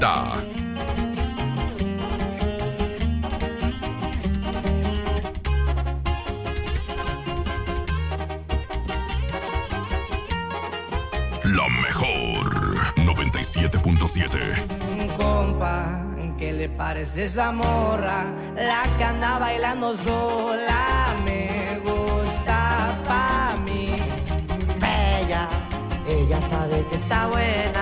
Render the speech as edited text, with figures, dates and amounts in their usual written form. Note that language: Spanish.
La mejor 97.7. Compa, ¿qué le parece esa morra? La que anda bailando sola me gusta pa' mí. Bella, ella sabe que está buena.